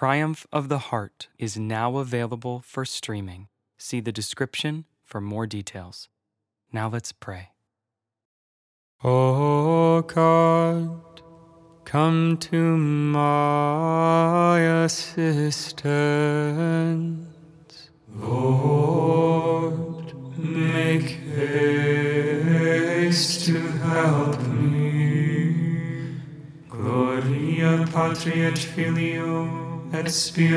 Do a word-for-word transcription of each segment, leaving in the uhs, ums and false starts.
Triumph of the Heart is now available for streaming. See the description for more details. Now let's pray. O God, come to my assistance. Lord, make haste to help me. Gloria Patri et Filio et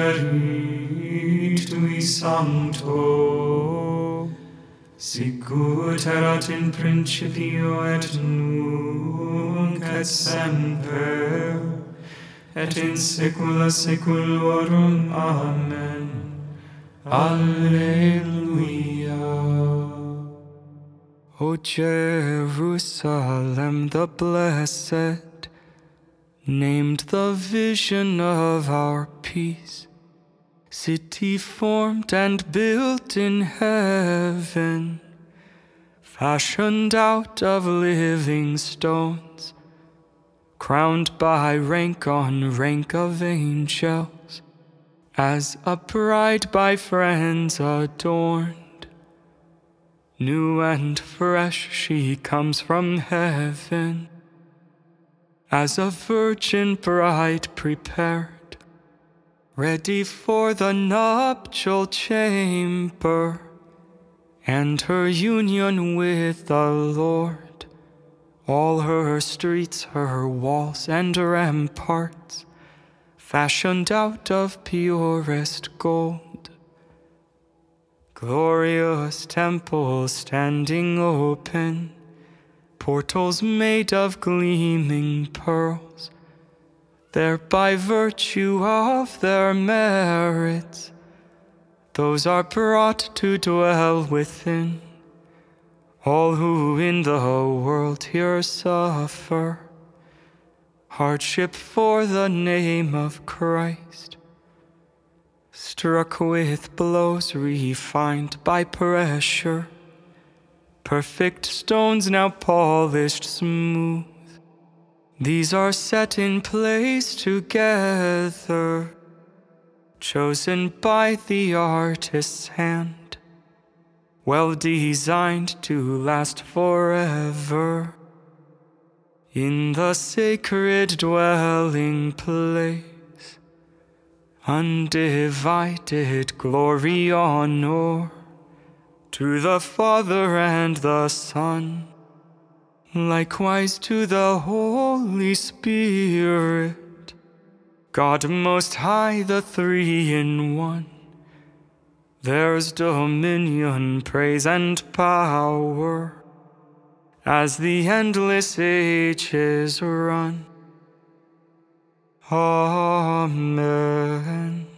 Spiritui Sancto, sicut erat in principio et nunc et semper, et in saecula saeculorum. Amen. Alleluia. O Jerusalem the blessed, named the vision of our peace, city formed and built in heaven, fashioned out of living stones, crowned by rank on rank of angels, as a bride by friends adorned. New and fresh she comes from heaven, as a virgin bride prepared, ready for the nuptial chamber, and her union with the Lord. All her streets, her walls and ramparts, fashioned out of purest gold. Glorious temples standing open, portals made of gleaming pearls, there by virtue of their merits, those are brought to dwell within. All who in the world here suffer hardship for the name of Christ, struck with blows refined by pressure, perfect stones now polished smooth, these are set in place together, chosen by the artist's hand, well designed to last forever. In the sacred dwelling place, undivided glory, honor to the Father and the Son, likewise to the Holy Spirit, God Most High, the Three in One. There's dominion, praise, and power as the endless ages run. Amen.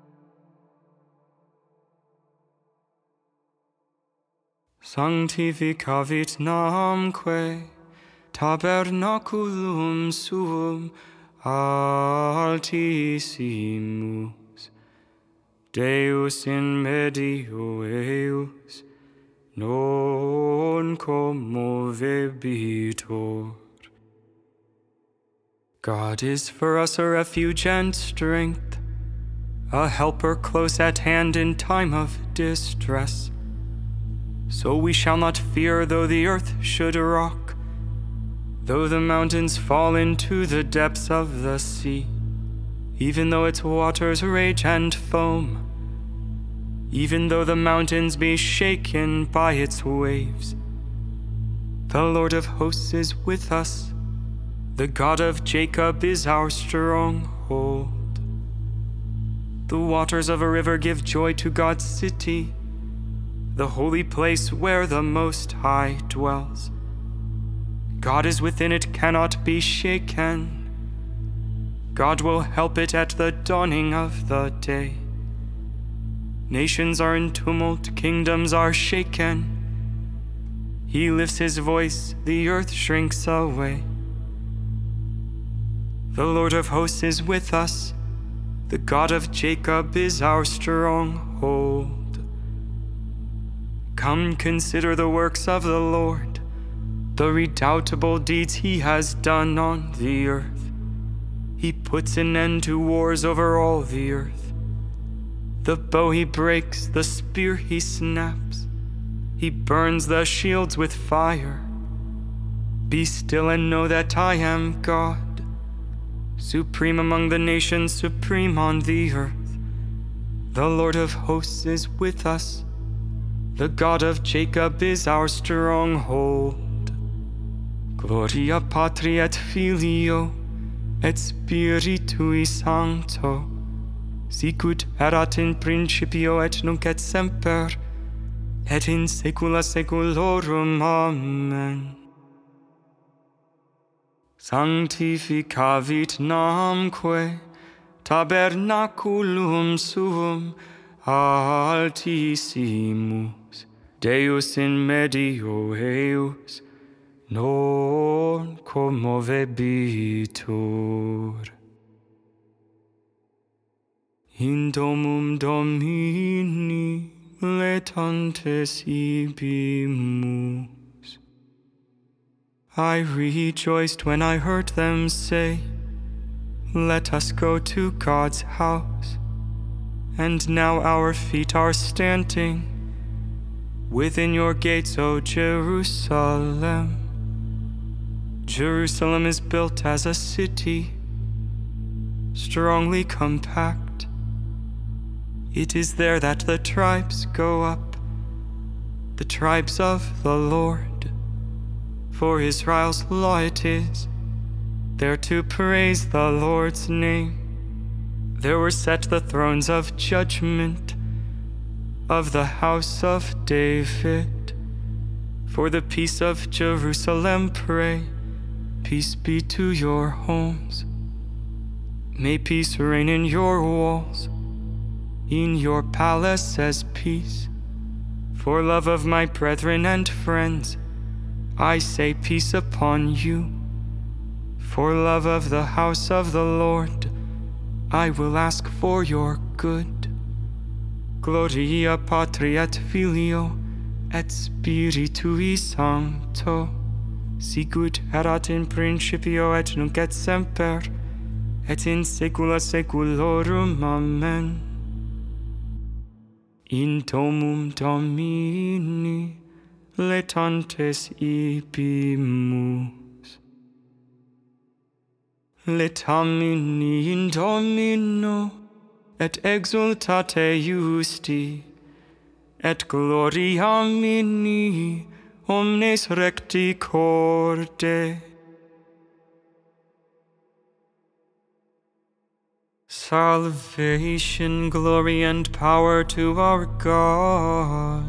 Sanctificavit namque tabernaculum suum altissimus, Deus in medio eius non commovebitur. God is for us a refuge and strength, a helper close at hand in time of distress. So we shall not fear though the earth should rock, though the mountains fall into the depths of the sea, even though its waters rage and foam, even though the mountains be shaken by its waves. The Lord of hosts is with us, the God of Jacob is our stronghold. The waters of a river give joy to God's city, the holy place where the Most High dwells. God is within it, cannot be shaken. God will help it at the dawning of the day. Nations are in tumult, kingdoms are shaken. He lifts his voice, the earth shrinks away. The Lord of hosts is with us, the God of Jacob is our stronghold. Come, consider the works of the Lord, the redoubtable deeds he has done on the earth. He puts an end to wars over all the earth. The bow he breaks, the spear he snaps. He burns the shields with fire. Be still and know that I am God, supreme among the nations, supreme on the earth. The Lord of hosts is with us. The God of Jacob is our stronghold. Gloria Patri et Filio et Spiritui Sancto, sicut erat in principio et nunc et semper, et in saecula saeculorum. Amen. Sanctificavit namque tabernaculum suum altissimus, Deus in medio eius, non commovebitur. In domum Domini letantes ibimus. I rejoiced when I heard them say, let us go to God's house. And now our feet are standing within your gates, O Jerusalem. Jerusalem is built as a city, strongly compact. It is there that the tribes go up, the tribes of the Lord. For Israel's law it is, there to praise the Lord's name. There were set the thrones of judgment of the house of David. For the peace of Jerusalem pray, peace be to your homes. May peace reign in your walls, in your palaces peace. For love of my brethren and friends, I say peace upon you. For love of the house of the Lord, I will ask for your good. Gloria Patri et Filio et Spiritui Sancto, sicut erat in principio et nunc et semper, et in saecula saeculorum. Amen. In domum Domini letantes ibimus. Letamini in Domino, et exultate justi, et gloria mini omnes recti corde. Salvation, glory, and power to our God.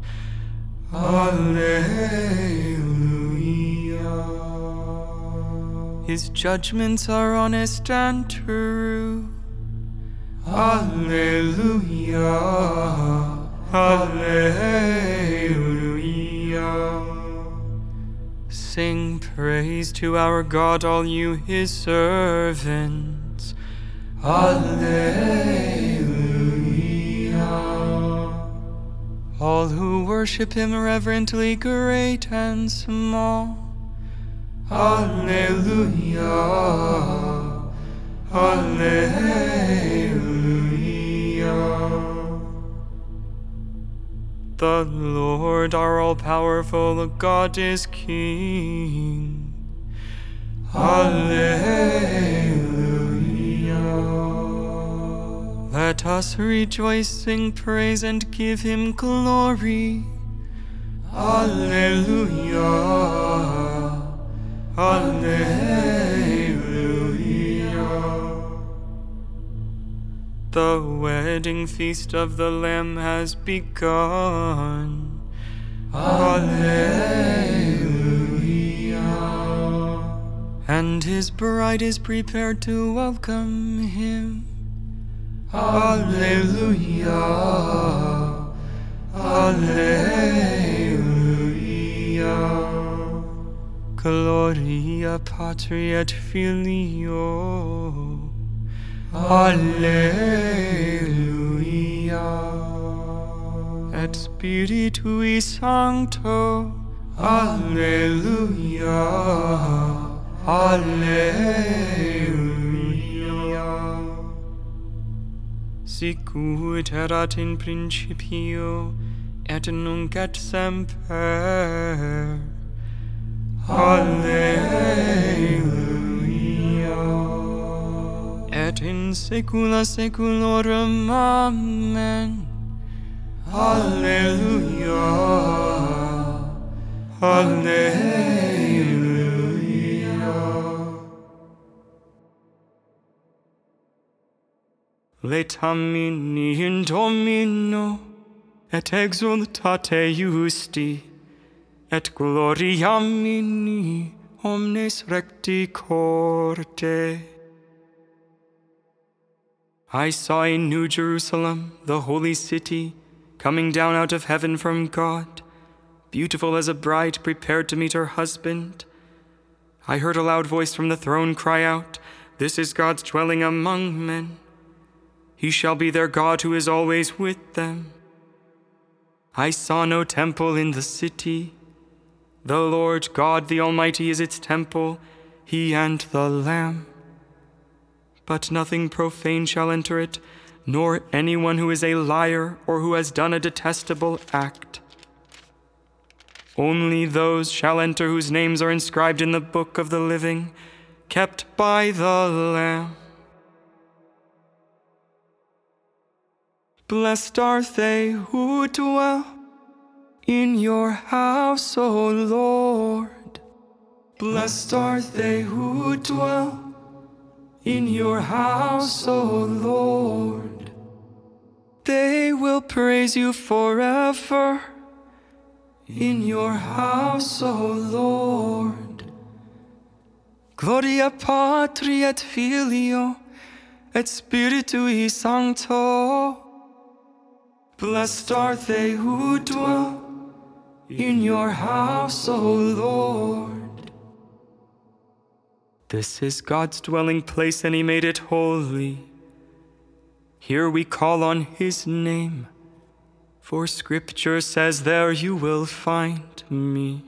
Alleluia. His judgments are honest and true. Alleluia. Alleluia. Sing praise to our God, all you his servants. Alleluia. All who worship him reverently, great and small. Alleluia. Alleluia. The Lord, our all-powerful God, is King. Alleluia. Let us rejoice, sing praise, and give him glory. Alleluia. Alleluia. The wedding feast of the Lamb has begun. Alleluia. And his bride is prepared to welcome him. Alleluia. Alleluia. Gloria Patri et Filio. Alleluia. Et Spiritui Sancto. Alleluia. Alleluia. sicut erat in principio, et nunc et semper. Alleluia. Et in saecula saeculorum. Amen. Alleluia. Alleluia. Laetamini in Domino, et exultate justi, et gloriamini omnes recti corde. I saw a new Jerusalem, the holy city, coming down out of heaven from God, beautiful as a bride prepared to meet her husband. I heard a loud voice from the throne cry out, "This is God's dwelling among men. He shall be their God who is always with them." I saw no temple in the city. The Lord God the Almighty is its temple, He and the Lamb. But nothing profane shall enter it, nor anyone who is a liar or who has done a detestable act. Only those shall enter whose names are inscribed in the book of the living, kept by the Lamb. Blessed are they who dwell in your house, O Lord. Blessed are they who dwell in your house, O Lord. They will praise you forever in your house, O Lord. Gloria Patri et Filio et Spiritui Sancto. Blessed are they who dwell in your house, O Lord. This is God's dwelling place, and He made it holy. Here we call on His name, for Scripture says, "There you will find me."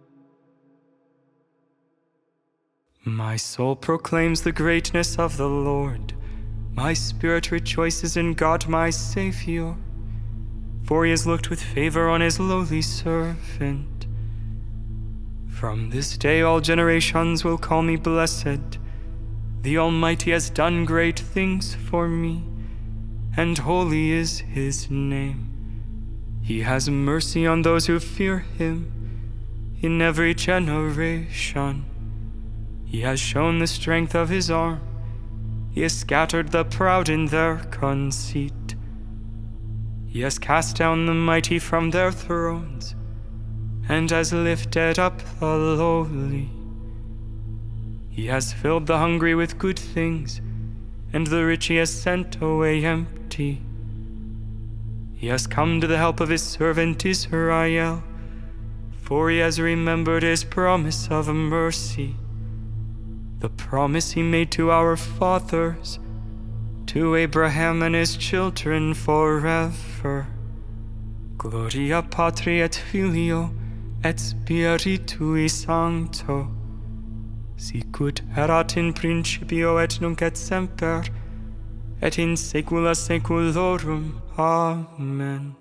My soul proclaims the greatness of the Lord. My spirit rejoices in God my Savior, for He has looked with favor on His lowly servant. From this day all generations will call me blessed. The Almighty has done great things for me, and holy is His name. He has mercy on those who fear Him in every generation. He has shown the strength of His arm. He has scattered the proud in their conceit. He has cast down the mighty from their thrones, and has lifted up the lowly. He has filled the hungry with good things, and the rich He has sent away empty. He has come to the help of His servant Israel, for He has remembered His promise of mercy, the promise He made to our fathers, to Abraham and his children forever. Gloria Patri et Filio et Spiritui Sancto, sicut erat in principio et nunc et semper, et in saecula saeculorum. Amen.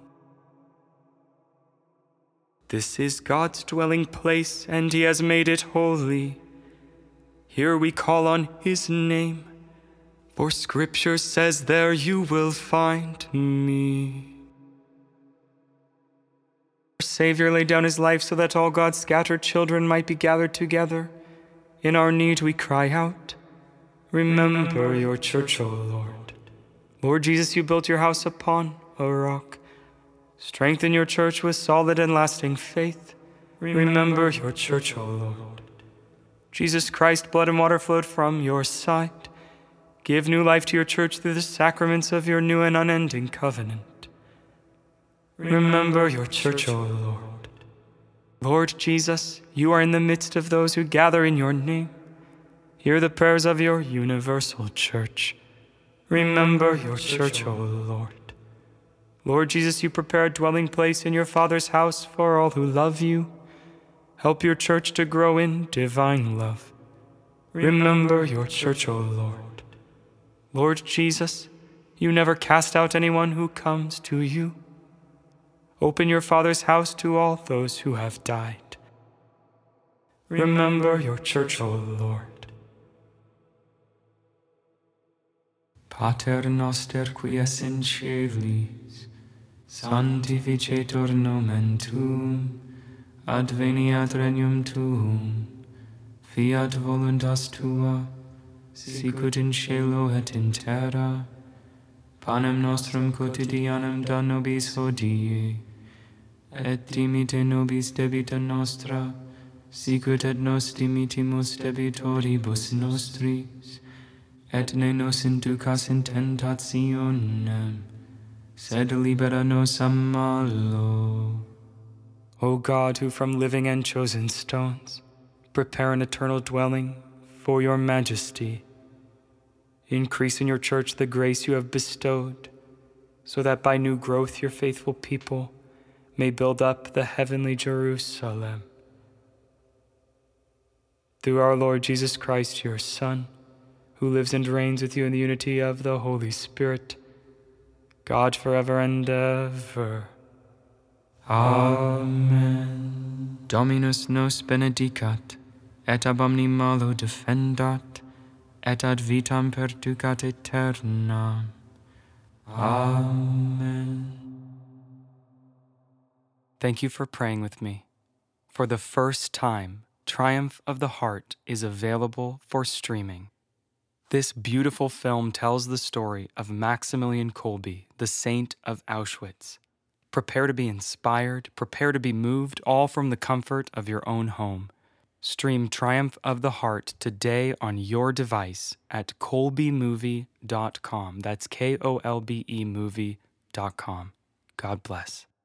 This is God's dwelling place, and He has made it holy. Here we call on His name, for Scripture says, "There you will find me." Our Savior laid down His life so that all God's scattered children might be gathered together. In our need we cry out, "Remember your church, O Lord." Lord Jesus, you built your house upon a rock. Strengthen your church with solid and lasting faith. Remember your church, O Lord. Jesus Christ, blood and water flowed from your side. Give new life to your church through the sacraments of your new and unending covenant. Remember your church, O Lord. Lord Jesus, you are in the midst of those who gather in your name. Hear the prayers of your universal church. Remember your church, O Lord. Lord Jesus, you prepare a dwelling place in your Father's house for all who love you. Help your church to grow in divine love. Remember your church, O Lord. Lord Jesus, You never cast out anyone who comes to you. Open your Father's house to all those who have died. Remember your church, O Lord. Pater noster qui es in caelis, sanctificetur nomen tuum, adveniat regnum tuum, fiat voluntas tua, sicut in cielo et in terra. Panem nostrum quotidianum da nobis hodie, et dimite nobis debita nostra, sicut et nos dimitimus debitoribus nostris, et ne nos inducas in tentationem, sed libera nos a malo. O God, who from living and chosen stones prepare an eternal dwelling for your majesty, increase in your church the grace you have bestowed, so that by new growth your faithful people may build up the heavenly Jerusalem. Through our Lord Jesus Christ, your Son, who lives and reigns with you in the unity of the Holy Spirit, God forever and ever. Amen. Dominus nos benedicat, et ab omni malo defendat, et ad vitam perducat aeternam. Amen. Thank you for praying with me. For the first time, Triumph of the Heart is available for streaming. This beautiful film tells the story of Maximilian Kolbe, the Saint of Auschwitz. Prepare to be inspired, prepare to be moved, all from the comfort of your own home. Stream Triumph of the Heart today on your device at kolbe movie dot com. That's K O L B E movie dot com. God bless.